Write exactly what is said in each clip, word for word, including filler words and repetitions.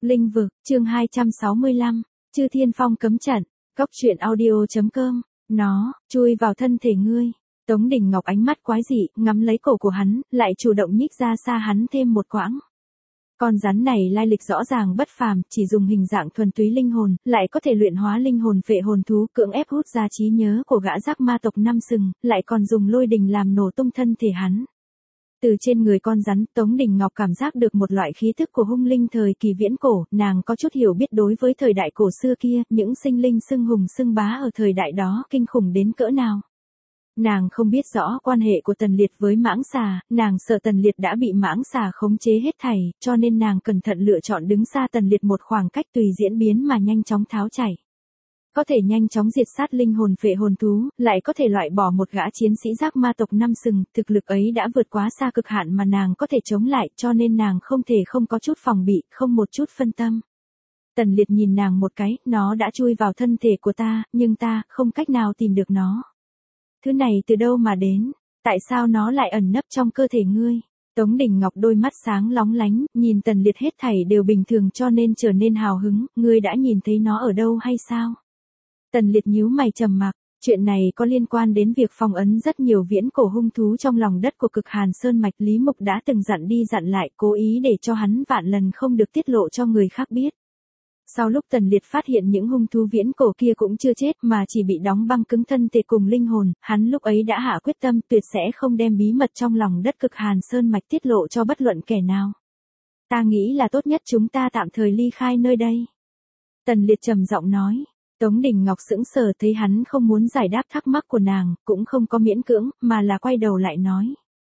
Linh vực, chương hai trăm sáu mươi lăm, Chư Thiên Phong cấm trận, Cốc truyện audio.com, nó, chui vào thân thể ngươi. Tống Đình Ngọc ánh mắt quái dị, ngắm lấy cổ của hắn, lại chủ động nhích ra xa hắn thêm một quãng. Con rắn này lai lịch rõ ràng bất phàm, chỉ dùng hình dạng thuần túy linh hồn, lại có thể luyện hóa linh hồn phệ hồn thú, cưỡng ép hút ra trí nhớ của gã giác ma tộc năm sừng, lại còn dùng lôi đình làm nổ tung thân thể hắn. Từ trên người con rắn, Tống Đình Ngọc cảm giác được một loại khí thức của hung linh thời kỳ viễn cổ, nàng có chút hiểu biết đối với thời đại cổ xưa kia, những sinh linh xưng hùng xưng bá ở thời đại đó kinh khủng đến cỡ nào. Nàng không biết rõ quan hệ của Tần Liệt với mãng xà, nàng sợ Tần Liệt đã bị mãng xà khống chế hết thảy, cho nên nàng cẩn thận lựa chọn đứng xa Tần Liệt một khoảng cách tùy diễn biến mà nhanh chóng tháo chảy. Có thể nhanh chóng diệt sát linh hồn phệ hồn thú, lại có thể loại bỏ một gã chiến sĩ giác ma tộc năm sừng, thực lực ấy đã vượt quá xa cực hạn mà nàng có thể chống lại, cho nên nàng không thể không có chút phòng bị, không một chút phân tâm. Tần Liệt nhìn nàng một cái, nó đã chui vào thân thể của ta, nhưng ta không cách nào tìm được nó. Thứ này từ đâu mà đến? Tại sao nó lại ẩn nấp trong cơ thể ngươi? Tống Đình Ngọc đôi mắt sáng lóng lánh, nhìn Tần Liệt hết thảy đều bình thường cho nên trở nên hào hứng, ngươi đã nhìn thấy nó ở đâu hay sao? Tần Liệt nhíu mày trầm mặc, chuyện này có liên quan đến việc phong ấn rất nhiều viễn cổ hung thú trong lòng đất của Cực Hàn Sơn mạch. Lý Mục đã từng dặn đi dặn lại, cố ý để cho hắn vạn lần không được tiết lộ cho người khác biết. Sau lúc Tần Liệt phát hiện những hung thú viễn cổ kia cũng chưa chết mà chỉ bị đóng băng cứng thân thể cùng linh hồn, hắn lúc ấy đã hạ quyết tâm tuyệt sẽ không đem bí mật trong lòng đất Cực Hàn Sơn mạch tiết lộ cho bất luận kẻ nào. Ta nghĩ là tốt nhất chúng ta tạm thời ly khai nơi đây. Tần Liệt trầm giọng nói. Tống Đình Ngọc sững sờ thấy hắn không muốn giải đáp thắc mắc của nàng, cũng không có miễn cưỡng, mà là quay đầu lại nói.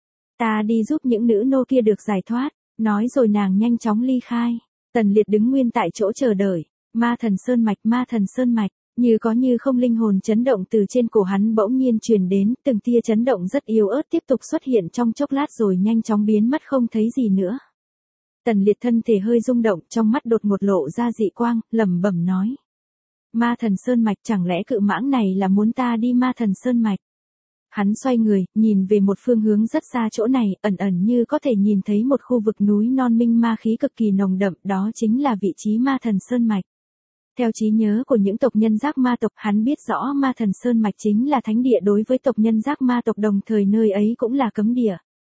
Ta đi giúp những nữ nô kia được giải thoát, nói rồi nàng nhanh chóng ly khai. Tần Liệt đứng nguyên tại chỗ chờ đợi, ma thần sơn mạch, ma thần sơn mạch, như có như không linh hồn chấn động từ trên cổ hắn bỗng nhiên truyền đến, từng tia chấn động rất yếu ớt tiếp tục xuất hiện trong chốc lát rồi nhanh chóng biến mất không thấy gì nữa. Tần Liệt thân thể hơi rung động, trong mắt đột ngột lộ ra dị quang, lẩm bẩm nói. Ma thần sơn mạch, chẳng lẽ cự mãng này là muốn ta đi ma thần sơn mạch? Hắn xoay người, nhìn về một phương hướng rất xa chỗ này, ẩn ẩn như có thể nhìn thấy một khu vực núi non minh ma khí cực kỳ nồng đậm, đó chính là vị trí ma thần sơn mạch. Theo trí nhớ của những tộc nhân giác ma tộc, hắn biết rõ ma thần sơn mạch chính là thánh địa đối với tộc nhân giác ma tộc, đồng thời nơi ấy cũng là cấm địa.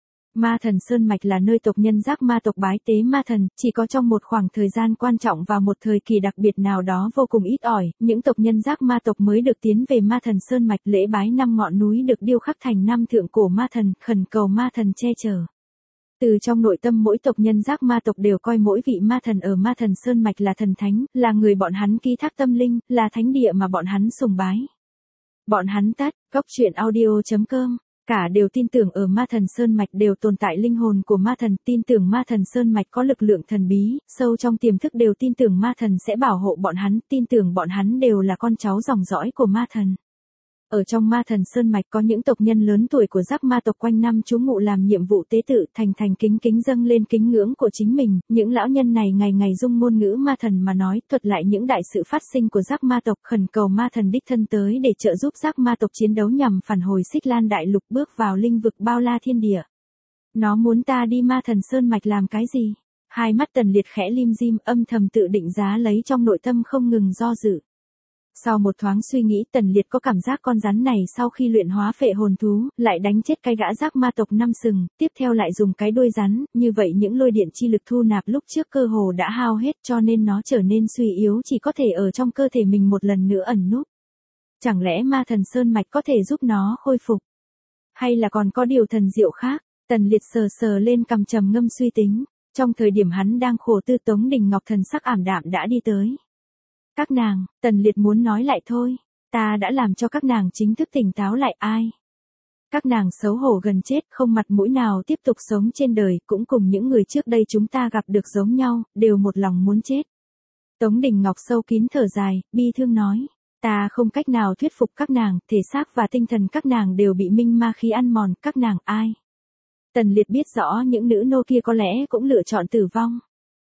Ma thần sơn mạch là nơi tộc nhân giác ma tộc bái tế ma thần, chỉ có trong một khoảng thời gian quan trọng và một thời kỳ đặc biệt nào đó vô cùng ít ỏi, những tộc nhân giác ma tộc mới được tiến về ma thần sơn mạch lễ bái năm ngọn núi được điêu khắc thành năm thượng cổ ma thần, khẩn cầu ma thần che chở. Từ trong nội tâm mỗi tộc nhân giác ma tộc đều coi mỗi vị ma thần ở ma thần sơn mạch là thần thánh, là người bọn hắn ký thác tâm linh, là thánh địa mà bọn hắn sùng bái. Bọn hắn tắt, Cốc truyện audio.com. Cả đều tin tưởng ở ma thần sơn mạch đều tồn tại linh hồn của ma thần, tin tưởng ma thần sơn mạch có lực lượng thần bí, sâu trong tiềm thức đều tin tưởng ma thần sẽ bảo hộ bọn hắn, tin tưởng bọn hắn đều là con cháu dòng dõi của ma thần. Ở trong ma thần sơn mạch có những tộc nhân lớn tuổi của giác ma tộc quanh năm trú ngụ làm nhiệm vụ tế tự, thành thành kính kính dâng lên kính ngưỡng của chính mình, những lão nhân này ngày ngày dung ngôn ngữ ma thần mà nói, thuật lại những đại sự phát sinh của giác ma tộc, khẩn cầu ma thần đích thân tới để trợ giúp giác ma tộc chiến đấu nhằm phản hồi Xích Lan đại lục, bước vào linh vực bao la thiên địa. Nó muốn ta đi ma thần sơn mạch làm cái gì? Hai mắt Tần Liệt khẽ lim dim, âm thầm tự định giá lấy, trong nội tâm không ngừng do dự. Sau một thoáng suy nghĩ, Tần Liệt có cảm giác con rắn này sau khi luyện hóa phệ hồn thú, lại đánh chết cái gã giác ma tộc năm sừng, tiếp theo lại dùng cái đuôi rắn, như vậy những lôi điện chi lực thu nạp lúc trước cơ hồ đã hao hết, cho nên nó trở nên suy yếu, chỉ có thể ở trong cơ thể mình một lần nữa ẩn núp. Chẳng lẽ ma thần sơn mạch có thể giúp nó khôi phục? Hay là còn có điều thần diệu khác? Tần Liệt sờ sờ lên cằm trầm ngâm suy tính, trong thời điểm hắn đang khổ tư, Tống Đình Ngọc thần sắc ảm đạm đã đi tới. Các nàng, Tần Liệt muốn nói lại thôi, ta đã làm cho các nàng chính thức tỉnh táo lại. Ai? Các nàng xấu hổ gần chết, không mặt mũi nào tiếp tục sống trên đời, cũng cùng những người trước đây chúng ta gặp được giống nhau, đều một lòng muốn chết. Tống Đình Ngọc sâu kín thở dài, bi thương nói, ta không cách nào thuyết phục các nàng, thể xác và tinh thần các nàng đều bị minh ma khí ăn mòn, các nàng ai? Tần Liệt biết rõ những nữ nô kia có lẽ cũng lựa chọn tử vong.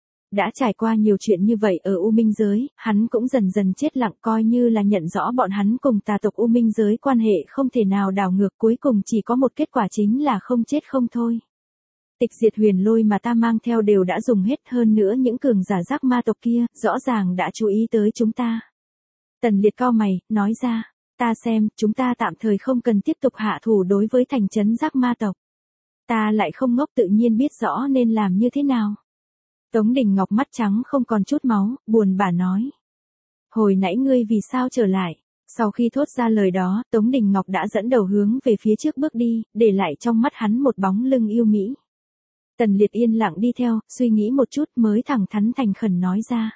Đã trải qua nhiều chuyện như vậy ở U Minh giới, hắn cũng dần dần chết lặng, coi như là nhận rõ bọn hắn cùng tà tộc U Minh giới quan hệ không thể nào đảo ngược, cuối cùng chỉ có một kết quả chính là không chết không thôi. Tịch diệt huyền lôi mà ta mang theo đều đã dùng hết, hơn nữa những cường giả giác ma tộc kia, rõ ràng đã chú ý tới chúng ta. Tần Liệt cau mày, nói ra, ta xem, chúng ta tạm thời không cần tiếp tục hạ thủ đối với thành trấn giác ma tộc. Ta lại không ngốc, tự nhiên biết rõ nên làm như thế nào. Tống Đình Ngọc mắt trắng không còn chút máu, buồn bã nói. Hồi nãy ngươi vì sao trở lại? Sau khi thốt ra lời đó, Tống Đình Ngọc đã dẫn đầu hướng về phía trước bước đi, để lại trong mắt hắn một bóng lưng yêu mỹ. Tần Liệt yên lặng đi theo, suy nghĩ một chút mới thẳng thắn thành khẩn nói ra.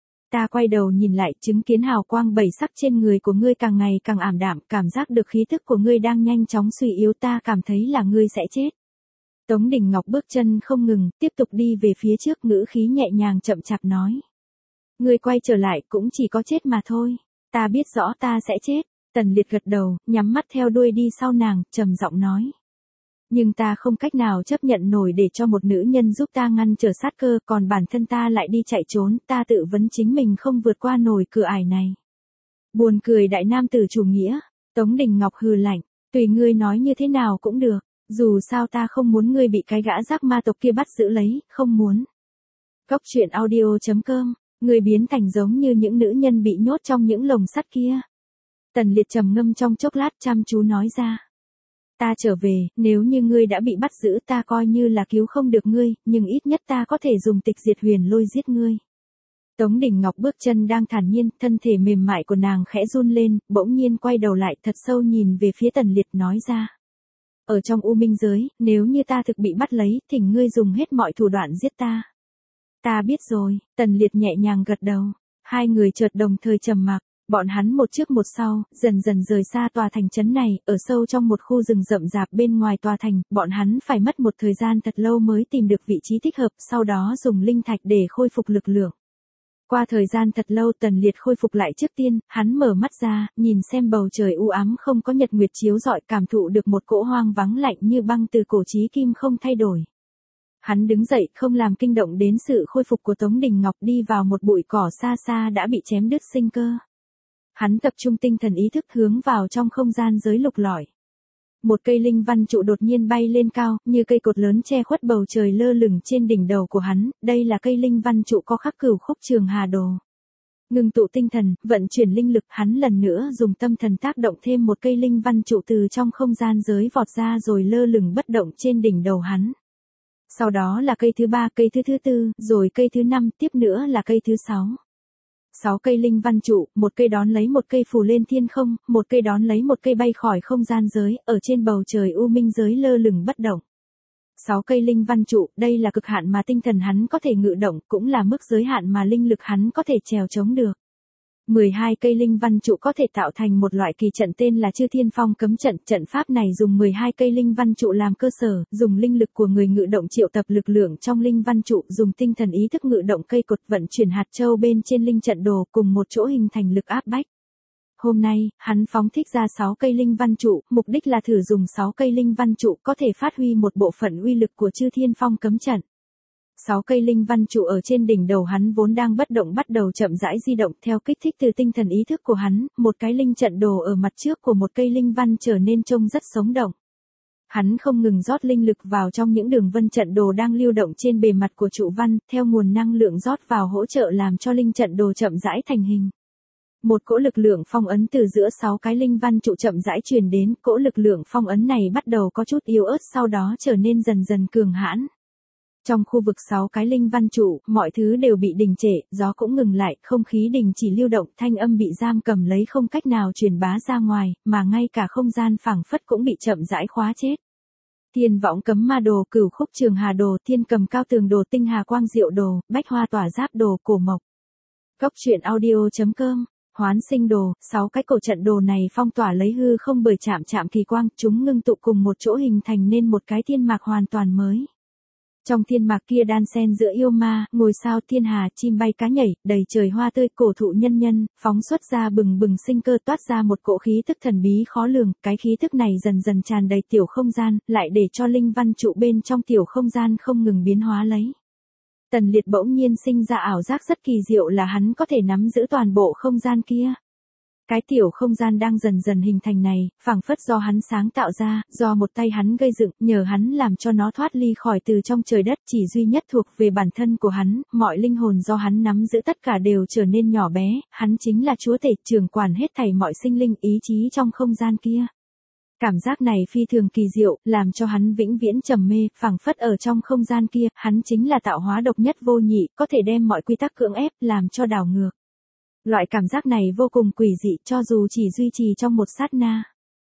Ta quay đầu nhìn lại, chứng kiến hào quang bảy sắc trên người của ngươi càng ngày càng ảm đạm, cảm giác được khí tức của ngươi đang nhanh chóng suy yếu, ta cảm thấy là ngươi sẽ chết. Tống Đình Ngọc bước chân không ngừng, tiếp tục đi về phía trước, ngữ khí nhẹ nhàng chậm chạp nói. Ngươi quay trở lại cũng chỉ có chết mà thôi. Ta biết rõ ta sẽ chết. Tần Liệt gật đầu, nhắm mắt theo đuôi đi sau nàng, trầm giọng nói. Nhưng ta không cách nào chấp nhận nổi để cho một nữ nhân giúp ta ngăn trở sát cơ, còn bản thân ta lại đi chạy trốn, ta tự vấn chính mình không vượt qua nổi cửa ải này. Buồn cười đại nam tử chủ nghĩa. Tống Đình Ngọc hừ lạnh, tùy ngươi nói như thế nào cũng được, dù sao ta không muốn ngươi bị cái gã giác ma tộc kia bắt giữ lấy, không muốn. Cốc truyện audio chấm com, ngươi biến thành giống như những nữ nhân bị nhốt trong những lồng sắt kia. Tần Liệt trầm ngâm trong chốc lát chăm chú nói ra. Ta trở về, nếu như ngươi đã bị bắt giữ ta coi như là cứu không được ngươi, nhưng ít nhất ta có thể dùng tịch diệt huyền lôi giết ngươi. Tống Đình Ngọc bước chân đang thản nhiên, thân thể mềm mại của nàng khẽ run lên, bỗng nhiên quay đầu lại thật sâu nhìn về phía Tần Liệt nói ra. Ở trong U Minh giới, nếu như ta thực bị bắt lấy, thỉnh ngươi dùng hết mọi thủ đoạn giết ta. Ta biết rồi, Tần Liệt nhẹ nhàng gật đầu. Hai người chợt đồng thời trầm mặc, bọn hắn một trước một sau, dần dần rời xa tòa thành trấn này, ở sâu trong một khu rừng rậm rạp bên ngoài tòa thành, bọn hắn phải mất một thời gian thật lâu mới tìm được vị trí thích hợp, sau đó dùng linh thạch để khôi phục lực lượng. Qua thời gian thật lâu Tần Liệt khôi phục lại, trước tiên, hắn mở mắt ra, nhìn xem bầu trời u ám không có nhật nguyệt chiếu rọi, cảm thụ được một cỗ hoang vắng lạnh như băng từ cổ chí kim không thay đổi. Hắn đứng dậy, không làm kinh động đến sự khôi phục của Tống Đình Ngọc, đi vào một bụi cỏ xa xa đã bị chém đứt sinh cơ. Hắn tập trung tinh thần ý thức hướng vào trong không gian giới lục lọi. Một cây linh văn trụ đột nhiên bay lên cao, như cây cột lớn che khuất bầu trời lơ lửng trên đỉnh đầu của hắn, đây là cây linh văn trụ có khắc cửu khúc trường hà đồ. Ngừng tụ tinh thần, vận chuyển linh lực, hắn lần nữa dùng tâm thần tác động thêm một cây linh văn trụ từ trong không gian giới vọt ra rồi lơ lửng bất động trên đỉnh đầu hắn. Sau đó là cây thứ ba, cây thứ thứ tư, rồi cây thứ năm, tiếp nữa là cây thứ sáu. Sáu cây linh văn trụ, một cây đón lấy một cây phù lên thiên không, một cây đón lấy một cây bay khỏi không gian giới, ở trên bầu trời u minh giới lơ lửng bất động. Sáu cây linh văn trụ, đây là cực hạn mà tinh thần hắn có thể ngự động, cũng là mức giới hạn mà linh lực hắn có thể trèo chống được. mười hai cây linh văn trụ có thể tạo thành một loại kỳ trận tên là Chư Thiên Phong cấm trận, trận pháp này dùng mười hai cây linh văn trụ làm cơ sở, dùng linh lực của người ngự động triệu tập lực lượng trong linh văn trụ, dùng tinh thần ý thức ngự động cây cột, vận chuyển hạt châu bên trên linh trận đồ, cùng một chỗ hình thành lực áp bách. Hôm nay, hắn phóng thích ra sáu cây linh văn trụ, mục đích là thử dùng sáu cây linh văn trụ có thể phát huy một bộ phận uy lực của Chư Thiên Phong cấm trận. Sáu cây linh văn trụ ở trên đỉnh đầu hắn vốn đang bất động bắt đầu chậm rãi di động, theo kích thích từ tinh thần ý thức của hắn, một cái linh trận đồ ở mặt trước của một cây linh văn trở nên trông rất sống động. Hắn không ngừng rót linh lực vào trong những đường vân trận đồ đang lưu động trên bề mặt của trụ văn, theo nguồn năng lượng rót vào hỗ trợ làm cho linh trận đồ chậm rãi thành hình. Một cỗ lực lượng phong ấn từ giữa sáu cái linh văn trụ chậm rãi truyền đến, cỗ lực lượng phong ấn này bắt đầu có chút yếu ớt, sau đó trở nên dần dần cường hãn. Trong khu vực sáu cái linh văn trụ, mọi thứ đều bị đình trệ, gió cũng ngừng lại, không khí đình chỉ lưu động, thanh âm bị giam cầm lấy không cách nào truyền bá ra ngoài, mà ngay cả không gian phảng phất cũng bị chậm rãi khóa chết. Thiên võng cấm ma đồ, cửu khúc trường hà đồ, thiên cầm cao tường đồ, tinh hà quang diệu đồ, bách hoa tỏa giáp đồ, cổ mộc. Cốc truyện audio chấm com, hoán sinh đồ, sáu cái cổ trận đồ này phong tỏa lấy hư không bởi chạm chạm kỳ quang, chúng ngưng tụ cùng một chỗ hình thành nên một cái thiên mạc hoàn toàn mới. Trong thiên mạc kia đan xen giữa yêu ma, ngôi sao thiên hà, chim bay cá nhảy, đầy trời hoa tươi, cổ thụ nhân nhân, phóng xuất ra bừng bừng sinh cơ, toát ra một cỗ khí thức thần bí khó lường, cái khí thức này dần dần tràn đầy tiểu không gian, lại để cho linh văn trụ bên trong tiểu không gian không ngừng biến hóa lấy. Tần Liệt bỗng nhiên sinh ra ảo giác rất kỳ diệu là hắn có thể nắm giữ toàn bộ không gian kia. Cái tiểu không gian đang dần dần hình thành này, phảng phất do hắn sáng tạo ra, do một tay hắn gây dựng, nhờ hắn làm cho nó thoát ly khỏi từ trong trời đất chỉ duy nhất thuộc về bản thân của hắn, mọi linh hồn do hắn nắm giữ tất cả đều trở nên nhỏ bé, hắn chính là chúa tể trưởng quản hết thảy mọi sinh linh ý chí trong không gian kia. Cảm giác này phi thường kỳ diệu, làm cho hắn vĩnh viễn trầm mê, phảng phất ở trong không gian kia, hắn chính là tạo hóa độc nhất vô nhị, có thể đem mọi quy tắc cưỡng ép, làm cho đảo ngược. Loại cảm giác này vô cùng quỷ dị cho dù chỉ duy trì trong một sát na.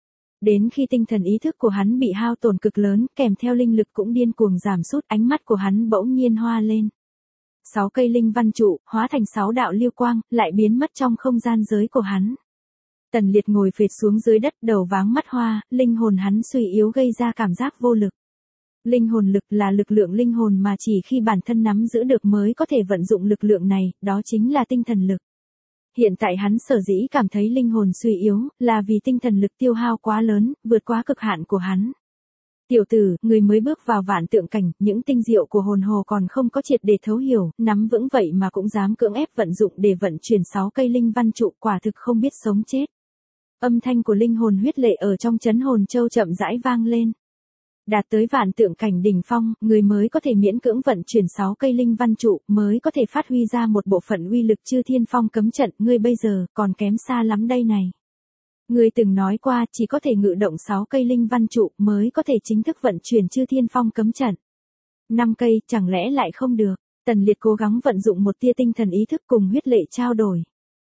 Đến khi tinh thần ý thức của hắn bị hao tổn cực lớn, kèm theo linh lực cũng điên cuồng giảm sút, ánh mắt của hắn bỗng nhiên hoa lên. Sáu cây linh văn trụ, hóa thành sáu đạo lưu quang, lại biến mất trong không gian giới của hắn. Tần Liệt ngồi phệt xuống dưới đất, đầu váng mắt hoa, linh hồn hắn suy yếu gây ra cảm giác vô lực. Linh hồn lực là lực lượng linh hồn mà chỉ khi bản thân nắm giữ được mới có thể vận dụng lực lượng này, đó chính là tinh thần lực. Hiện tại hắn sở dĩ cảm thấy linh hồn suy yếu, là vì tinh thần lực tiêu hao quá lớn, vượt quá cực hạn của hắn. Tiểu tử, người mới bước vào vạn tượng cảnh, những tinh diệu của hồn hồ còn không có triệt để thấu hiểu, nắm vững vậy mà cũng dám cưỡng ép vận dụng để vận chuyển sáu cây linh văn trụ, quả thực không biết sống chết. Âm thanh của linh hồn huyết lệ ở trong chấn hồn châu chậm rãi vang lên. Đạt tới vạn tượng cảnh đỉnh phong, người mới có thể miễn cưỡng vận chuyển sáu cây linh văn trụ, mới có thể phát huy ra một bộ phận uy lực chư thiên phong cấm trận, ngươi bây giờ còn kém xa lắm đây này. Ngươi từng nói qua chỉ có thể ngự động sáu cây linh văn trụ mới có thể chính thức vận chuyển chư thiên phong cấm trận. Năm cây, chẳng lẽ lại không được? Tần Liệt cố gắng vận dụng một tia tinh thần ý thức cùng huyết lệ trao đổi.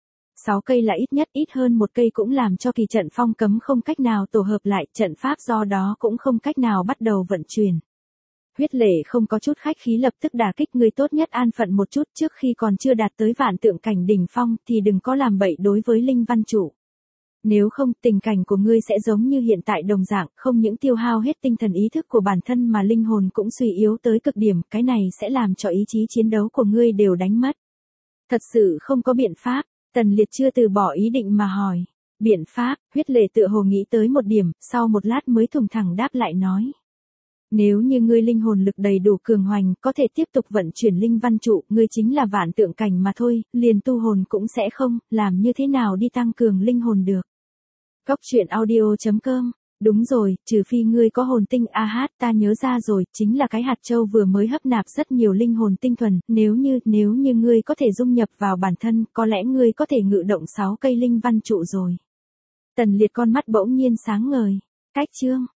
Sáu cây là ít nhất, ít hơn một cây cũng làm cho kỳ trận phong cấm không cách nào tổ hợp lại, trận pháp do đó cũng không cách nào bắt đầu vận chuyển. Huyết lệ không có chút khách khí lập tức đả kích, người tốt nhất an phận một chút, trước khi còn chưa đạt tới vạn tượng cảnh đỉnh phong thì đừng có làm bậy đối với linh văn trụ. Nếu không, tình cảnh của ngươi sẽ giống như hiện tại đồng dạng, không những tiêu hao hết tinh thần ý thức của bản thân mà linh hồn cũng suy yếu tới cực điểm, cái này sẽ làm cho ý chí chiến đấu của ngươi đều đánh mất. Thật sự không có biện pháp. Tần Liệt chưa từ bỏ ý định mà hỏi. Biện pháp, huyết lệ tựa hồ nghĩ tới một điểm, sau một lát mới thùng thẳng đáp lại nói. Nếu như ngươi linh hồn lực đầy đủ cường hoành, có thể tiếp tục vận chuyển linh văn trụ, ngươi chính là vạn tượng cảnh mà thôi, liền tu hồn cũng sẽ không, làm như thế nào đi tăng cường linh hồn được. Góc truyện audio chấm com. Đúng rồi, trừ phi ngươi có hồn tinh a hát, ta nhớ ra rồi, chính là cái hạt châu vừa mới hấp nạp rất nhiều linh hồn tinh thuần, nếu như, nếu như ngươi có thể dung nhập vào bản thân, có lẽ ngươi có thể ngự động sáu cây linh văn trụ rồi. Tần Liệt con mắt bỗng nhiên sáng ngời. Cách chương.